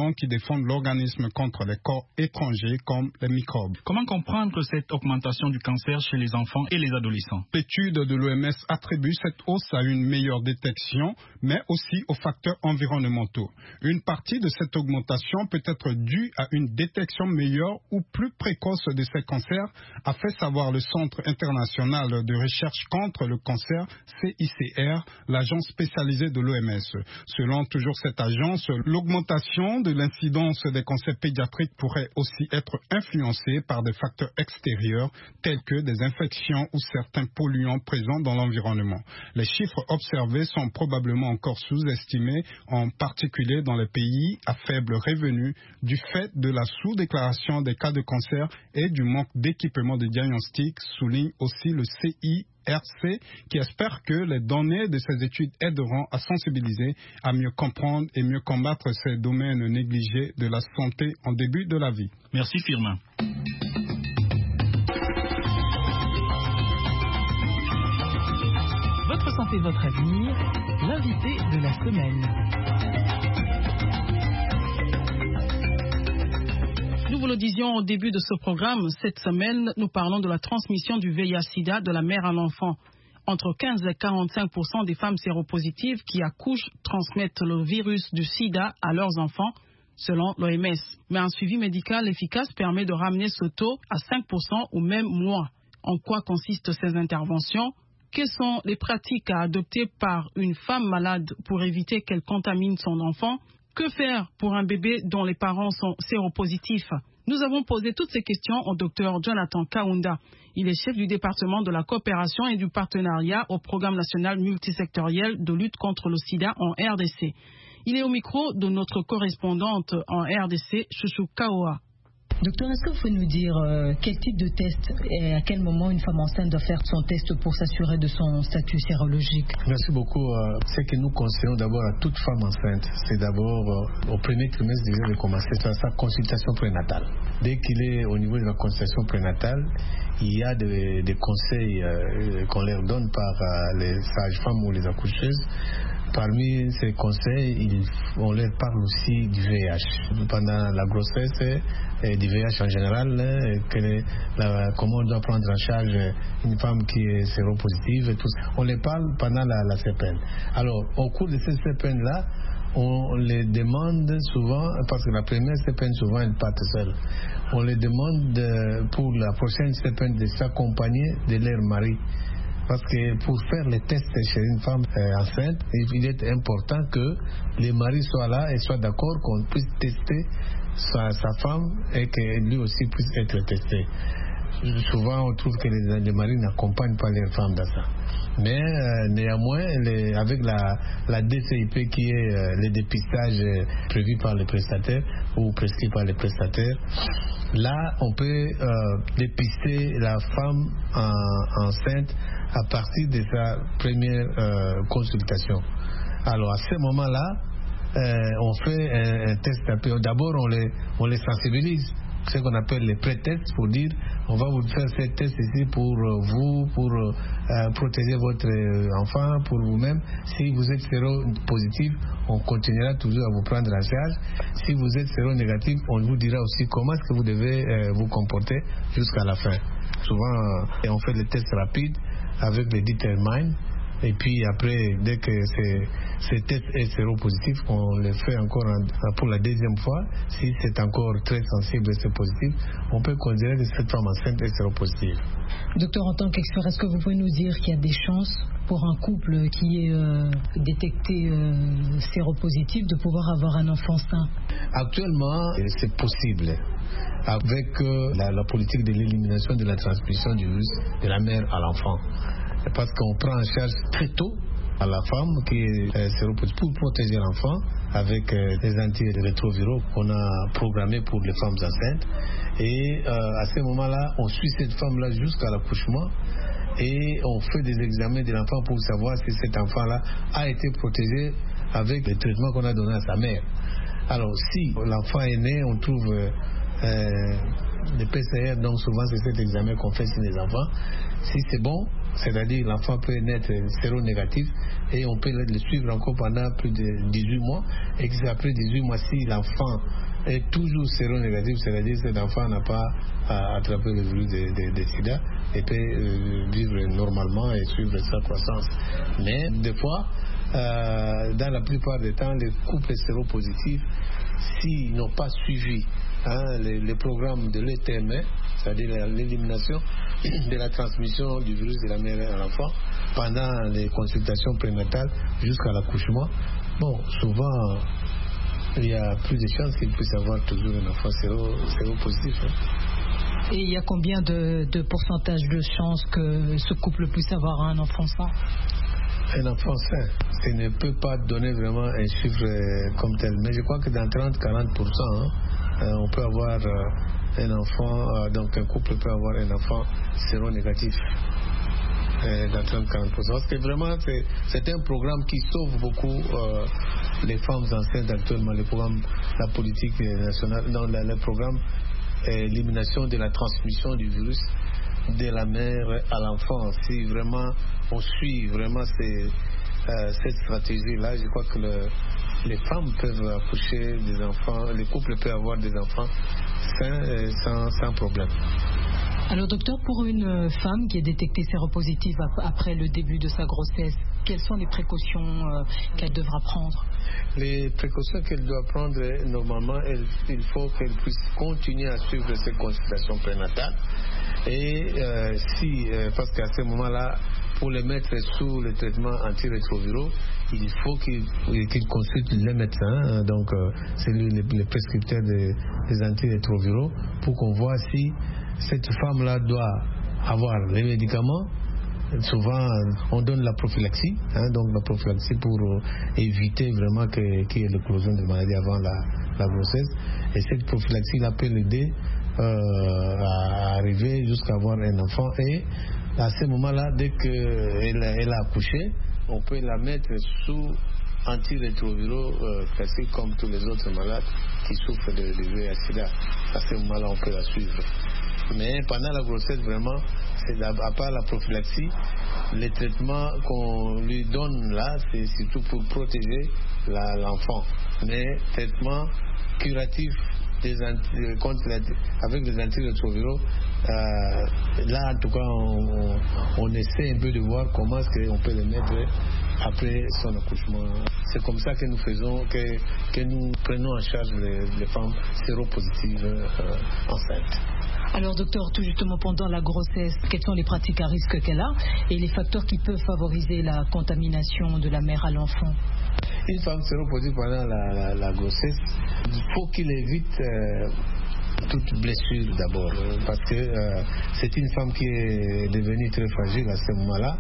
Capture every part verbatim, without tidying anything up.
médicaments qui défendent l'organisme contre les corps étrangers comme les microbes. Comment comprendre cette augmentation du cancer chez les enfants et les adolescents? L'étude de l'O M S attribue cette hausse à une meilleure détection, mais aussi aux facteurs environnementaux. Une partie de cette augmentation peut être due à une détection meilleure ou plus précoce de ces cancers, a fait savoir le Centre international de recherche contre le cancer, C I C R, l'agence spécialisée de l'O M S. Selon toujours cette agence, l'augmentation de l'incidence des cancers pédiatriques pourrait aussi être influencée par des facteurs extérieurs tels que des infections ou certains polluants présents dans l'environnement. Les chiffres observés sont probablement encore sous-estimés, en particulier dans les pays à faible revenu, du fait de la sous-déclaration des cas de cancer et du manque d'équipements de diagnostic, souligne aussi le C I R C, qui espère que les données de ces études aideront à sensibiliser, à mieux comprendre et mieux combattre ces domaines négligés de la santé en début de la vie. Merci Firmin. Votre santé, votre avenir, l'invité de la semaine. Nous vous le disions au début de ce programme, cette semaine, nous parlons de la transmission du V I H-Sida de la mère à l'enfant. Entre quinze et quarante-cinq pour cent des femmes séropositives qui accouchent transmettent le virus du sida à leurs enfants, selon l'O M S. Mais un suivi médical efficace permet de ramener ce taux à cinq pour cent ou même moins. En quoi consistent ces interventions? Quelles sont les pratiques à adopter par une femme malade pour éviter qu'elle contamine son enfant? Que faire pour un bébé dont les parents sont séropositifs? Nous avons posé toutes ces questions au docteur Jonathan Kaunda. Il est chef du département de la coopération et du partenariat au programme national multisectoriel de lutte contre le sida en R D C. Il est au micro de notre correspondante en R D C, Chouchou Kaoa. Docteur, est-ce que vous pouvez nous dire euh, quel type de test et à quel moment une femme enceinte doit faire son test pour s'assurer de son statut sérologique? Merci beaucoup. Euh, ce que nous conseillons d'abord à toute femme enceinte, c'est d'abord euh, au premier trimestre déjà de commencer sa, sa consultation prénatale. Dès qu'il est au niveau de la consultation prénatale, il y a des, des conseils euh, qu'on leur donne par euh, les sages-femmes ou les accoucheuses. Parmi ces conseils, il, on leur parle aussi du V I H. Pendant la grossesse et du V I H en général, que la, comment on doit prendre en charge une femme qui est séropositive, et tout ça. On les parle pendant la, la C P N. Alors, au cours de ces C P N-là, on les demande souvent, parce que la première C P N, souvent, elle part seule. On les demande de, pour la prochaine C P N de s'accompagner de leur mari. Parce que pour faire les tests chez une femme euh, enceinte, il est important que les maris soient là et soient d'accord qu'on puisse tester sa, sa femme et que lui aussi puisse être testé. Souvent, on trouve que les, les maris n'accompagnent pas leurs femmes dans ça. Mais euh, néanmoins, les, avec la, la D C I P qui est euh, le dépistage euh, prévu par les prestataires ou prescrit par les prestataires, là, on peut euh, dépister la femme en, enceinte à partir de sa première euh, consultation. Alors, à ce moment-là, euh, on fait un, un test un peu. D'abord, on les, on les sensibilise. Ce qu'on appelle les pré-tests pour dire on va vous faire ces tests ici pour vous, pour euh, protéger votre enfant, pour vous-même. Si vous êtes séropositif, on continuera toujours à vous prendre en charge. Si vous êtes séronégatif, on vous dira aussi comment est-ce que vous devez euh, vous comporter jusqu'à la fin. Souvent, euh, on fait des tests rapides avec les Determine. Et puis après, dès que ces tests est séropositif, on les fait encore en, pour la deuxième fois. Si c'est encore très sensible et c'est positif, on peut considérer que cette femme enceinte est séropositive. Docteur, en tant qu'expert, est-ce que vous pouvez nous dire qu'il y a des chances pour un couple qui est euh, détecté euh, séropositif de pouvoir avoir un enfant sain? Actuellement, c'est possible. Avec euh, la, la politique de l'élimination de la transmission du virus de la mère à l'enfant. Parce qu'on prend en charge très tôt à la femme qui est euh, séropositive pour protéger l'enfant avec euh, des antirétroviraux qu'on a programmés pour les femmes enceintes. Et euh, à ce moment-là, on suit cette femme-là jusqu'à l'accouchement et on fait des examens de l'enfant pour savoir si cet enfant-là a été protégé avec les traitements qu'on a donnés à sa mère. Alors, si l'enfant est né, on trouve euh, euh, le P C R, donc souvent c'est cet examen qu'on fait sur les enfants. Si c'est bon, c'est-à-dire l'enfant peut naître séronégatif et on peut le suivre encore pendant plus de dix-huit mois, et qu'après dix-huit mois, si l'enfant est toujours séronégatif, c'est-à-dire que cet enfant n'a pas attrapé le virus de, de, de sida et peut euh, vivre normalement et suivre sa croissance. Mais des fois, euh, dans la plupart des temps, les couples séropositifs, s'ils n'ont pas suivi hein, les, les programmes de l'E T M, c'est-à-dire l'élimination de la transmission du virus de la mère à l'enfant pendant les consultations prénatales jusqu'à l'accouchement, bon, souvent il y a plus de chances qu'il puisse avoir toujours un enfant séro, séropositif. Hein. Et il y a combien de, de pourcentage de chances que ce couple puisse avoir un enfant sain? Un enfant sain, ça ne peut pas donner vraiment un chiffre comme tel, mais je crois que dans trente à quarante pour cent, hein, euh, on peut avoir euh, un enfant, euh, donc un couple peut avoir un enfant séronégatif. Euh, dans trente à quarante pour cent. Parce que vraiment, c'est, c'est un programme qui sauve beaucoup euh, les femmes enceintes actuellement, le programme, la politique nationale, dans la, le programme élimination de la transmission du virus de la mère à l'enfant. Si vraiment on suit vraiment ces, euh, cette stratégie-là, je crois que le, les femmes peuvent accoucher des enfants, les couples peuvent avoir des enfants sains, euh, sans, sans problème. Alors docteur, pour une femme qui est détectée séropositive après le début de sa grossesse, quelles sont les précautions euh, qu'elle devra prendre? Les précautions qu'elle doit prendre, normalement, elle, il faut qu'elle puisse continuer à suivre ses consultations prénatales. Et euh, si, euh, parce qu'à ce moment-là, pour les mettre sous le traitement antirétroviraux, il faut qu'il, qu'il consulte les médecins, hein, donc euh, c'est lui le, le prescripteur des, des antirétroviraux, pour qu'on voit si cette femme-là doit avoir les médicaments. Souvent, on donne la prophylaxie, hein, donc la prophylaxie pour euh, éviter vraiment que, qu'il y ait l'éclosion de maladie avant la, la grossesse. Et cette prophylaxie-là peut l'aider euh, à arriver jusqu'à avoir un enfant. Et à ce moment-là, dès qu'elle elle a accouché, on peut la mettre sous antirétroviraux euh, classiques comme tous les autres malades qui souffrent de, de V I H sida. À ce moment-là, on peut la suivre. Mais pendant la grossesse, vraiment, c'est à, à part la prophylaxie, les traitements qu'on lui donne là, c'est surtout pour protéger la, l'enfant. Mais traitement curatif des anti, contre la, avec les antirétroviraux, euh, là en tout cas, on, on, on essaie un peu de voir comment est-ce qu'on peut les mettre après son accouchement. C'est comme ça que nous faisons, que, que nous prenons en charge les, les femmes séropositives euh, enceintes. Alors docteur, tout justement pendant la grossesse, quelles sont les pratiques à risque qu'elle a et les facteurs qui peuvent favoriser la contamination de la mère à l'enfant? Une femme séropositive pendant la, la, la grossesse, il faut qu'il évite euh, toute blessure d'abord, parce que euh, c'est une femme qui est devenue très fragile à ce moment-là.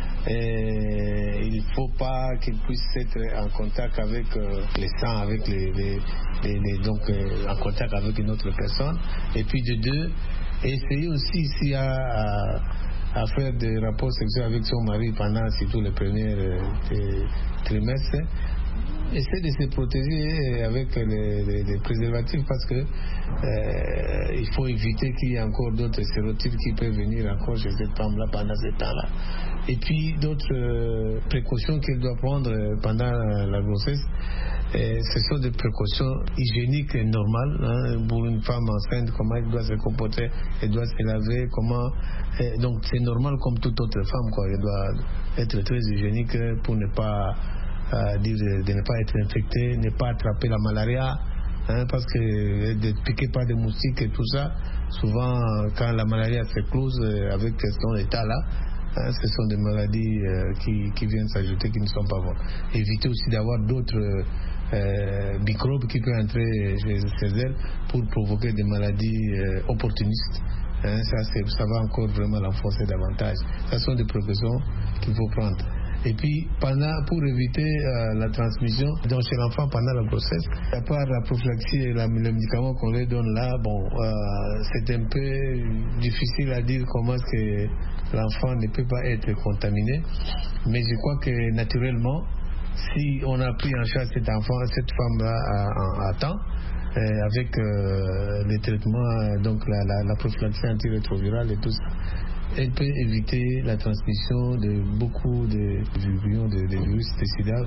Et il ne faut pas qu'il puisse être en contact avec euh, les sangs, avec les, les, les, les donc euh, en contact avec une autre personne. Et puis de deux, essayer aussi s'il y a à, à faire des rapports sexuels avec son mari pendant surtout les premiers euh, trimestres. Essayer de se protéger avec les, les, les préservatifs parce que euh, il faut éviter qu'il y ait encore d'autres sérotypes qui peuvent venir encore chez cette femme-là pendant ce temps-là. Et puis d'autres euh, précautions qu'elle doit prendre pendant la, la grossesse, et ce sont des précautions hygiéniques normales hein, pour une femme enceinte, comment elle doit se comporter, elle doit se laver, comment. Et donc c'est normal comme toute autre femme, quoi. Elle doit être très hygiénique pour ne pas Euh, dire de ne pas être infecté, ne pas attraper la malaria, hein, parce que de piquer par des moustiques et tout ça, souvent quand la malaria s'éclose euh, avec son état-là, hein, ce sont des maladies euh, qui, qui viennent s'ajouter qui ne sont pas bonnes. Éviter aussi d'avoir d'autres euh, microbes qui peuvent entrer chez, chez elles pour provoquer des maladies euh, opportunistes. Hein, ça, c'est, ça va encore vraiment l'enfoncer davantage. Ce sont des précautions qu'il faut prendre. Et puis, pendant, pour éviter euh, la transmission donc chez l'enfant pendant la grossesse, à part la prophylaxie et la, le médicament qu'on lui donne là, bon, euh, c'est un peu difficile à dire comment est-ce que l'enfant ne peut pas être contaminé. Mais je crois que naturellement, si on a pris en charge cet enfant, cette femme-là à, à, à temps, euh, avec euh, les traitements, donc la, la, la prophylaxie antirétrovirale et tout ça, elle peut éviter la transmission de beaucoup de virus de, de virus de sida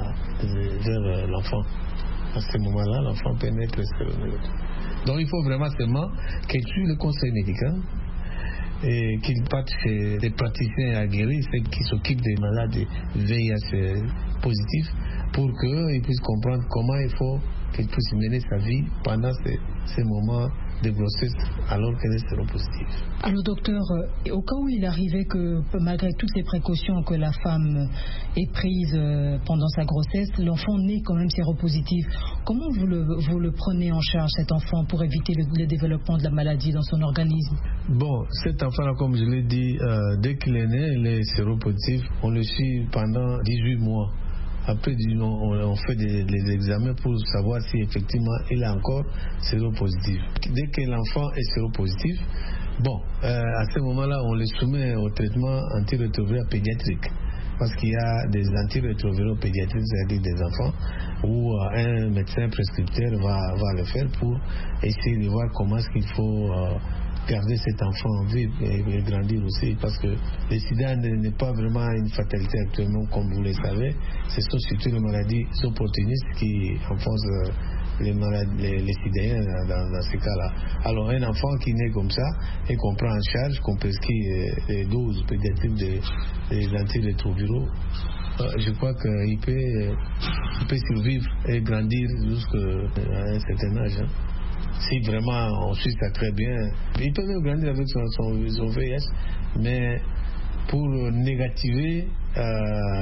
vers l'enfant. À ce moment-là, l'enfant peut naître stéronégatif. Donc il faut vraiment seulement qu'elle suive le conseil médical et qu'il parte chez des praticiens aguerris, ceux qui s'occupent des malades V I H positifs, pour qu'ils puissent comprendre comment il faut qu'il puisse mener sa vie pendant ces, ces moments de grossesse alors qu'elle est séropositive. Alors docteur, euh, au cas où il arrivait que malgré toutes les précautions que la femme ait prises euh, pendant sa grossesse, l'enfant naît quand même séropositif, comment vous le, vous le prenez en charge cet enfant pour éviter le, le développement de la maladie dans son organisme? Bon, cet enfant-là, comme je l'ai dit, euh, dès qu'il est né, il est séropositif, on le suit pendant dix-huit mois. Après, on fait des, des examens pour savoir si effectivement il est encore séropositif. Dès que l'enfant est séropositif, bon, euh, à ce moment-là, on le soumet au traitement antirétroviral pédiatrique. Parce qu'il y a des antirétroviraux pédiatriques, c'est-à-dire des enfants, où euh, un médecin prescripteur va, va le faire pour essayer de voir comment est-ce qu'il faut euh, garder cet enfant en vie et, et grandir aussi, parce que le sida n'est pas vraiment une fatalité actuellement, comme vous le savez. Ce sont surtout les maladies opportunistes qui enfoncent les, malades, les, les sidéens dans, dans ces cas-là. Alors un enfant qui naît comme ça et qu'on prend en charge, qu'on prescrit les doses pédiatriques des, des antirétroviraux, euh, je crois qu'il peut, il peut survivre et grandir jusqu'à un certain âge. Hein. Si vraiment on suit ça très bien, il peut même grandir avec son, son, son V I H, mais pour négativer, euh,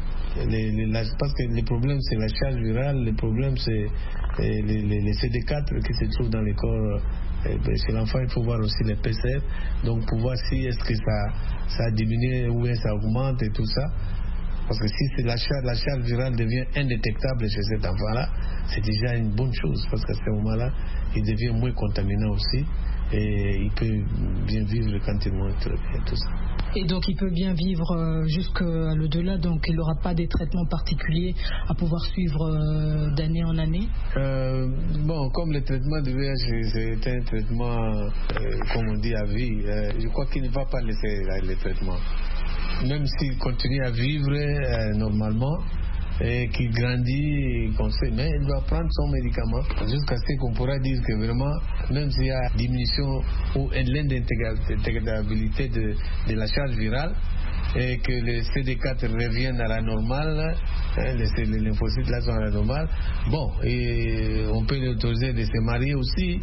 les, les, la, parce que le problème c'est la charge virale, le problème c'est les, les, les C D quatre qui se trouvent dans les corps. Eh ben, chez l'enfant, il faut voir aussi les P C R, donc pour voir si est-ce que ça, ça a diminué ou bien ça augmente et tout ça. Parce que si la charge, la charge virale devient indétectable chez cet enfant-là, c'est déjà une bonne chose, parce qu'à ce moment-là, il devient moins contaminant aussi, et il peut bien vivre quand il mange très bien, tout ça. Et donc il peut bien vivre jusqu'à l'au-delà, donc il n'aura pas des traitements particuliers à pouvoir suivre euh, d'année en année? euh, Bon, comme le traitement de V I H, c'est un traitement, euh, comme on dit, à vie, euh, je crois qu'il ne va pas laisser le traitement. Même s'il continue à vivre euh, normalement et qu'il grandit, qu'on sait, mais il doit prendre son médicament jusqu'à ce qu'on pourra dire que vraiment, même s'il y a diminution ou l'indétectabilité de, de la charge virale et que les C D quatre reviennent à la normale, hein, les, les lymphocytes là sont à la normale, bon, et on peut l'autoriser de se marier aussi,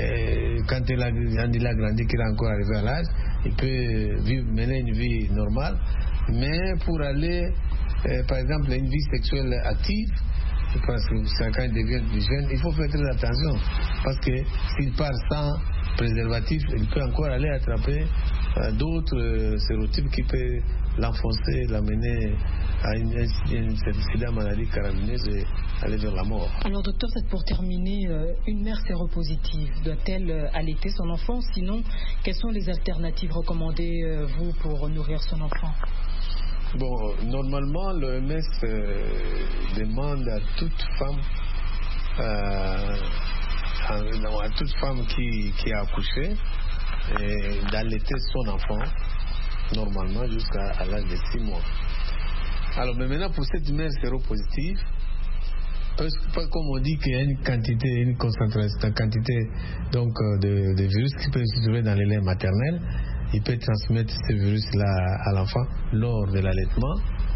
et quand il a, il a grandi, qu'il est encore arrivé à l'âge, il peut vivre, mener une vie normale, mais pour aller, euh, par exemple, à une vie sexuelle active, parce que quand il devient plus jeune, il faut faire très attention, parce que s'il part sans préservatif, il peut encore aller attraper euh, d'autres euh, sérotypes qui peuvent l'enfoncer, l'amener à une, une, une sida maladie carabinineuse et aller vers la mort. Alors docteur, c'est pour terminer, euh, une mère séropositive doit-elle euh, allaiter son enfant? Sinon, quelles sont les alternatives recommandées, euh, vous, pour nourrir son enfant? Bon, normalement, l'O M S euh, demande à toute femme, euh, à, à toute femme qui, qui a accouché, d'allaiter son enfant normalement jusqu'à l'âge de six mois. Alors, mais maintenant, pour cette mère séropositive, parce que, comme on dit qu'il y a une quantité, une concentration, une quantité donc, de, de virus qui peut se trouver dans les laits maternels, il peut transmettre ce virus-là à l'enfant lors de l'allaitement.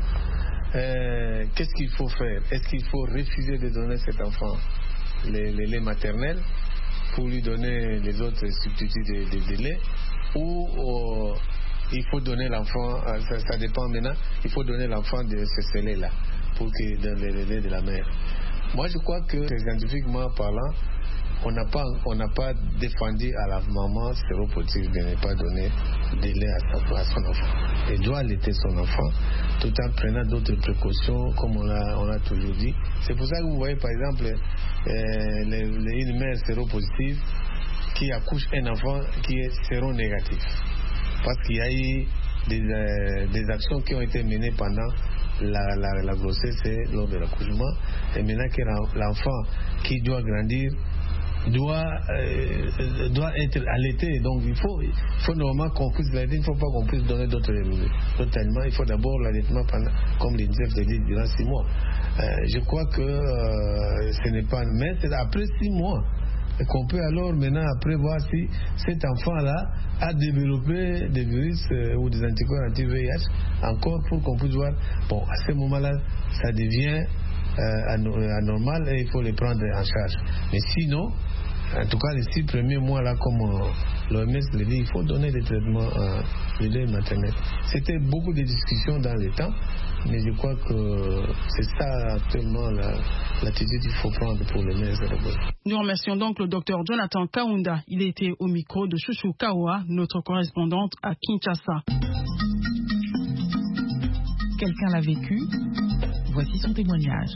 Euh, qu'est-ce qu'il faut faire? Est-ce qu'il faut refuser de donner à cet enfant les, les laits maternels pour lui donner les autres substituts de, de, de lait, ou euh, il faut donner l'enfant, ça, ça dépend maintenant, il faut donner l'enfant de ce lait-là pour qu'il donne le lait de la mère. Moi je crois que scientifiquement parlant, on n'a pas, on n'a pas défendu à la maman séropositive de ne pas donner de lait à, à son enfant. Elle doit allaiter son enfant tout en prenant d'autres précautions, comme on l'a, on l'a toujours dit. C'est pour ça que vous voyez par exemple euh, les, les, une mère séropositive qui accouche un enfant qui est séronégatif. Parce qu'il y a eu des, euh, des actions qui ont été menées pendant la, la, la grossesse et lors de l'accouchement. Et maintenant que l'enfant qui doit grandir doit, euh, doit être allaité. Donc il faut, il faut normalement qu'on puisse l'allaiter, il ne faut pas qu'on puisse donner d'autres aliments. Il faut d'abord l'allaitement pendant, comme l'UNICEF le dit, durant six mois. Euh, je crois que euh, ce n'est pas... Mais c'est après six mois qu'on peut alors maintenant après voir si cet enfant-là a développé des virus euh, ou des anticorps anti-V I H, encore pour qu'on puisse voir, bon, à ce moment-là, ça devient euh, anormal et il faut les prendre en charge. Mais sinon, en tout cas, les six premiers mois-là, comme euh, l'O M S le dit, il faut donner des traitements euh, de lait maternel. C'était beaucoup de discussions dans le temps, mais je crois que c'est ça actuellement la, l'attitude qu'il faut prendre pour les mères séropositives. Nous remercions donc le docteur Jonathan Kaunda. Il était au micro de Chouchou Kawa, notre correspondante à Kinshasa. Quelqu'un l'a vécu. Voici son témoignage.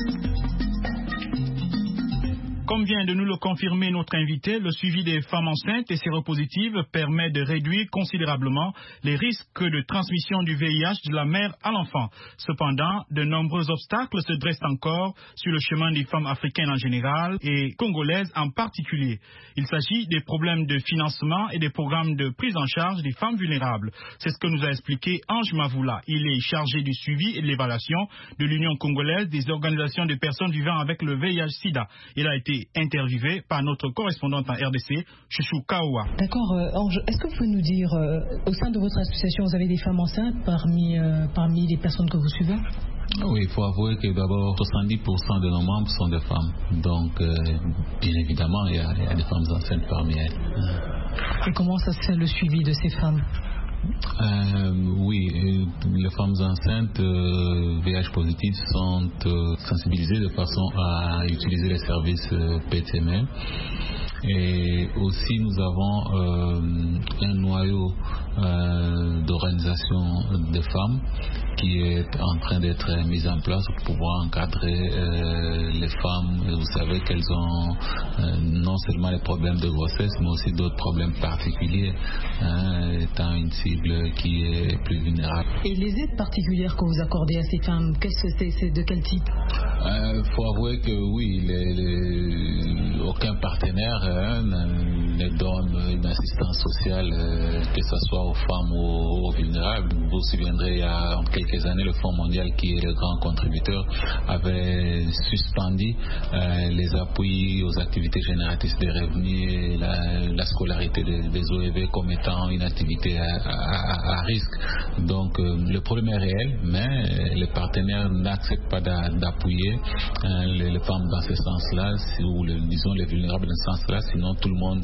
Comme vient de nous le confirmer notre invité, le suivi des femmes enceintes et séropositives permet de réduire considérablement les risques de transmission du V I H de la mère à l'enfant. Cependant, de nombreux obstacles se dressent encore sur le chemin des femmes africaines en général et congolaises en particulier. Il s'agit des problèmes de financement et des programmes de prise en charge des femmes vulnérables. C'est ce que nous a expliqué Ange Mavoula. Il est chargé du suivi et de l'évaluation de l'Union congolaise des organisations de personnes vivant avec le V I H sida. Il a été interviewé par notre correspondante en R D C, Chouchou Kawa. D'accord, euh, Ange, est-ce que vous pouvez nous dire, euh, au sein de votre association, vous avez des femmes enceintes parmi, euh, parmi les personnes que vous suivez? Oui, il faut avouer que d'abord soixante-dix pour cent de nos membres sont des femmes. Donc, euh, bien évidemment, il y, a, il y a des femmes enceintes parmi elles. Et comment ça se fait le suivi de ces femmes? Euh, oui, les femmes enceintes euh, V I H positives sont euh, sensibilisées de façon à utiliser les services euh, P T M. Et aussi nous avons euh, un noyau euh, d'organisation de femmes qui est en train d'être mis en place pour pouvoir encadrer euh, les femmes. Vous savez qu'elles ont euh, non seulement les problèmes de grossesse, mais aussi d'autres problèmes particuliers, hein, étant une cible qui est plus vulnérable. Et les aides particulières que vous accordez à ces femmes, c'est, c'est de quel type? Il euh, faut avouer que oui, les, les, aucun partenaire hein, ne donne une assistance sociale, euh, que ce soit aux femmes ou aux vulnérables. Vous vous souviendrez, il y a quelques années, le Fonds mondial, qui est le grand contributeur, avait suspendu euh, les appuis aux activités génératrices de revenus et la, la scolarité des, des O E V comme étant une activité à, à, à risque. Donc euh, le problème est réel, mais les partenaires n'acceptent pas d'a, d'appuyer hein, les, les femmes dans ce sens-là, ou le, disons les vulnérables dans ce sens-là, sinon tout le monde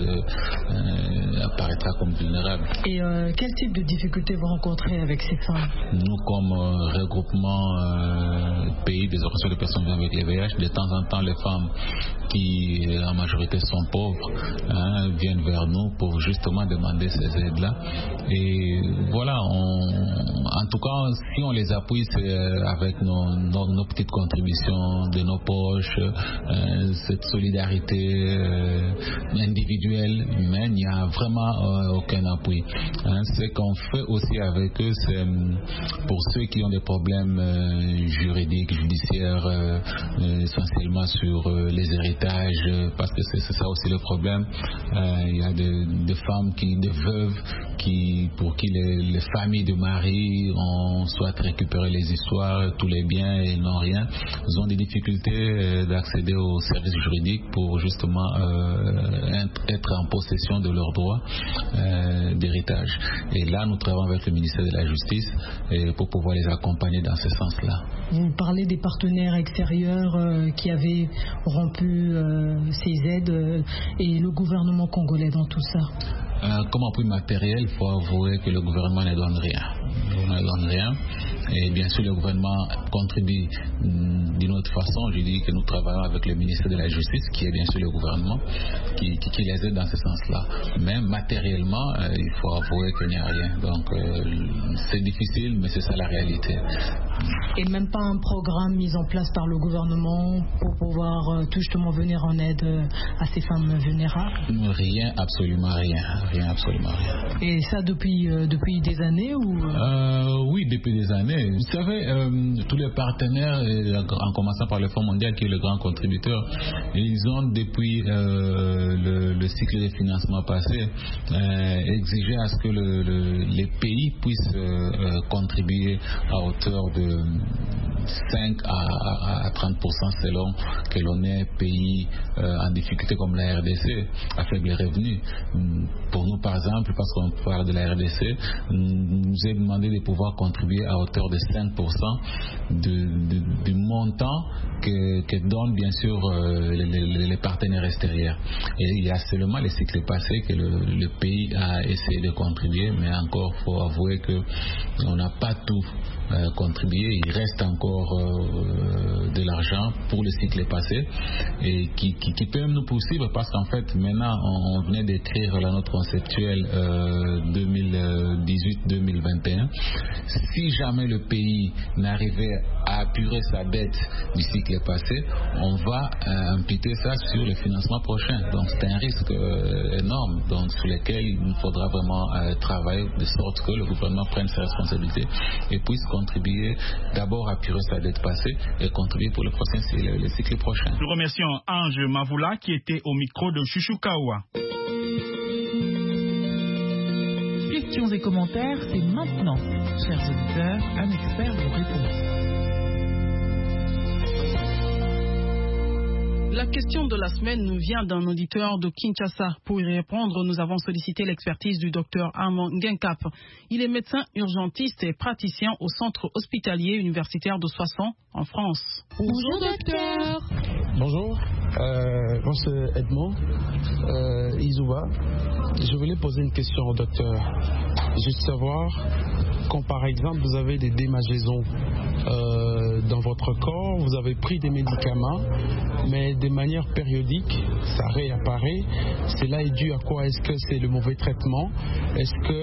euh, apparaîtra comme vulnérable. Et euh, quel type de difficultés vous rencontrez avec ces femmes? Nous, comme euh, regroupement euh, pays des organisations de personnes vivant avec les V I H, de temps en temps, les femmes qui euh, en majorité sont pauvres hein, viennent vers nous pour justement demander ces aides-là. Et voilà, on, en tout cas, si on les appuie, c'est avec nos, nos, nos petites contributions de nos poches, euh, cette solidarité euh, individuelle, mais il n'y a vraiment euh, aucun appui. Hein, ce qu'on fait aussi avec eux, c'est pour ceux qui ont des problèmes euh, juridiques, judiciaires, euh, euh, essentiellement sur euh, les héritages, euh, parce que c'est, c'est ça aussi le problème. Euh, il y a des, des femmes, qui, des veuves, qui, pour qui les, les familles de mari ont soit récupéré les histoires, tous les biens et n'ont rien. Ils ont des difficultés euh, d'accéder aux services juridiques pour justement euh, être en possession de leurs droits euh, d'héritage. Et là, nous travaillons avec le ministère de la Justice et pour pouvoir les accompagner dans ce sens-là. Vous parlez des partenaires extérieurs euh, qui avaient rompu euh, ces aides euh, et le gouvernement congolais dans tout ça. Euh, comme appui matériel, il faut avouer que le gouvernement ne donne rien. Ne donne rien. Et bien sûr, le gouvernement contribue d'une autre façon. Je dis que nous travaillons avec le ministère de la Justice, qui est bien sûr le gouvernement, qui, qui, qui les aide dans ce sens-là. Mais matériellement, euh, il faut avouer qu'il n'y a rien. Donc, euh, c'est difficile, mais c'est ça la réalité. Et même pas un programme mis en place par le gouvernement pour pouvoir euh, tout justement venir en aide euh, à ces femmes vulnérables? Rien, absolument rien. Rien, absolument rien. Et ça depuis, euh, depuis des années ou... euh, Oui, depuis des années. Vous savez, euh, tous les partenaires, en commençant par le Fonds mondial qui est le grand contributeur, ils ont depuis euh, le, le cycle de financement passé euh, exigé à ce que le, le, les pays puissent euh, contribuer à hauteur de cinq à trente pour cent selon que l'on est pays euh, en difficulté comme la R D C, à faible revenu. Pour nous, par exemple, parce qu'on parle de la R D C, nous est demandé de pouvoir contribuer à hauteur de cinq pour cent de, de, du montant que, que donnent bien sûr euh, les, les, les partenaires extérieurs. Et il y a seulement les cycles passés que le, le pays a essayé de contribuer, mais encore il faut avouer qu'on n'a pas tout euh, contribué. Il reste encore euh, de l'argent pour le cycle passé et qui, qui, qui peut même nous poursuivre parce qu'en fait maintenant on, on venait d'écrire la note conceptuelle euh, deux mille dix-huit deux mille vingt et un. Si jamais le pays n'arrivait à apurer sa dette du cycle passé, on va euh, imputer ça sur le financement prochain. Donc c'est un risque euh, énorme donc, sur lequel il nous faudra vraiment euh, travailler de sorte que le gouvernement prenne ses responsabilités et puisse contribuer d'abord à apurer sa dette passée et contribuer pour le prochain le, le cycle prochain. Nous remercions Ange Mavoula qui était au micro de Chouchou Kawa. Questions et commentaires, c'est maintenant. Chers auditeurs, un expert vous répond. La question de la semaine nous vient d'un auditeur de Kinshasa. Pour y répondre, nous avons sollicité l'expertise du docteur Armand Ngenkap. Il est médecin urgentiste et praticien au centre hospitalier universitaire de Soissons, en France. Bonjour docteur. Bonjour, euh, moi c'est Edmond euh, Izouba. Je voulais poser une question au docteur. Juste savoir, quand par exemple vous avez des démangeaisons euh, dans votre corps, vous avez pris des médicaments, mais de manière périodique, ça réapparaît. Cela est dû à quoi? Est-ce que c'est le mauvais traitement? Est-ce que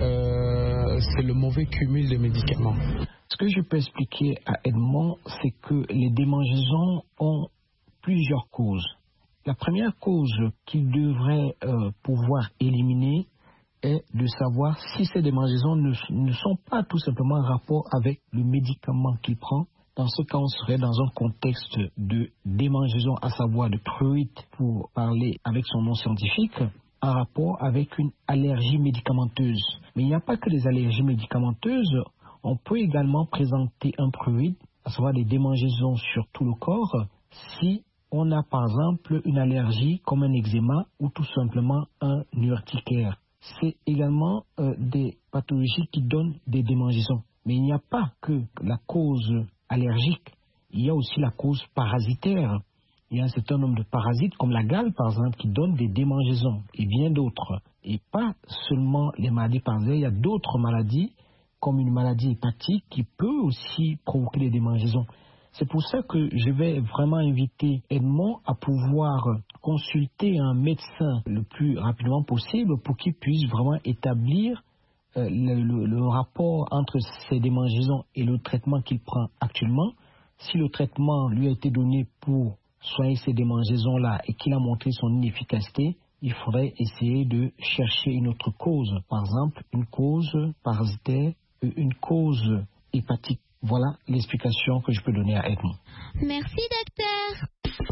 euh, c'est le mauvais cumul de médicaments? Ce que je peux expliquer à Edmond, c'est que les démangeaisons ont plusieurs causes. La première cause qu'il devrait euh, pouvoir éliminer est de savoir si ces démangeaisons ne, ne sont pas tout simplement en rapport avec le médicament qu'il prend. Dans ce cas, on serait dans un contexte de démangeaison, à savoir de prurite, pour parler avec son nom scientifique, en rapport avec une allergie médicamenteuse. Mais il n'y a pas que des allergies médicamenteuses. On peut également présenter un prurite, à savoir des démangeaisons sur tout le corps, si on a par exemple une allergie comme un eczéma ou tout simplement un urticaire. C'est également euh, des pathologies qui donnent des démangeaisons. Mais il n'y a pas que la cause allergique, il y a aussi la cause parasitaire. Il y a un certain nombre de parasites comme la gale par exemple qui donnent des démangeaisons et bien d'autres. Et pas seulement les maladies parasitaires, il y a d'autres maladies comme une maladie hépatique qui peut aussi provoquer des démangeaisons. C'est pour ça que je vais vraiment inviter Edmond à pouvoir consulter un médecin le plus rapidement possible pour qu'il puisse vraiment établir euh, le, le, le rapport entre ces démangeaisons et le traitement qu'il prend actuellement. Si le traitement lui a été donné pour soigner ces démangeaisons-là et qu'il a montré son inefficacité, il faudrait essayer de chercher une autre cause. Par exemple, une cause parasitaire, une cause hépatique. Voilà l'explication que je peux donner à Edmond. Merci docteur.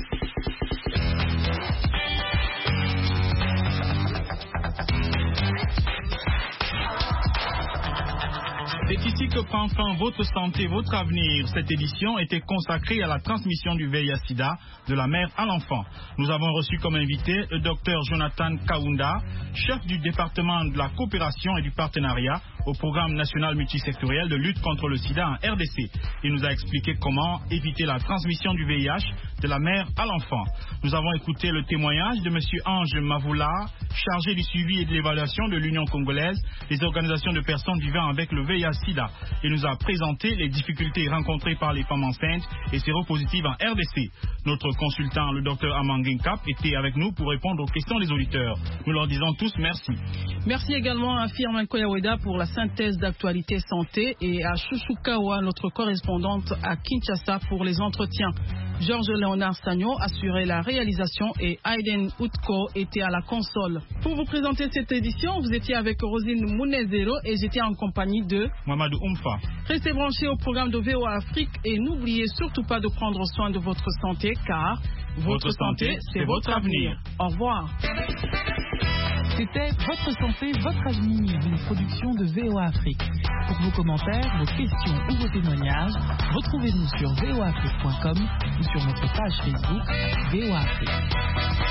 C'est ici que prend fin votre santé, votre avenir. Cette édition était consacrée à la transmission du V I H sida de la mère à l'enfant. Nous avons reçu comme invité le docteur Jonathan Kaunda, chef du département de la coopération et du partenariat au programme national multisectoriel de lutte contre le sida en R D C. Il nous a expliqué comment éviter la transmission du V I H de la mère à l'enfant. Nous avons écouté le témoignage de M. Ange Mavoula, chargé du suivi et de l'évaluation de l'Union congolaise des organisations de personnes vivant avec le V I H sida. Il nous a présenté les difficultés rencontrées par les femmes enceintes et séropositives en R D C. Notre consultant, le docteur Amangin Cap, était avec nous pour répondre aux questions des auditeurs. Nous leur disons tous merci. Merci également à Firmin Koyaweda pour la synthèse d'actualité santé et à Chouchou Kawa, notre correspondante à Kinshasa, pour les entretiens. Georges Léonard Sagnon assurait la réalisation et Aiden Outko était à la console. Pour vous présenter cette édition, vous étiez avec Rosine Mounezero et j'étais en compagnie de Mamadou Oumfa. Restez branchés au programme de V O A Afrique et n'oubliez surtout pas de prendre soin de votre santé car votre, votre santé, c'est votre avenir. Au revoir. C'était Votre santé, votre avenir, une production de V O A Afrique. Pour vos commentaires, vos questions ou vos témoignages, retrouvez-nous sur v o afrique point com ou sur notre page Facebook V O A Afrique.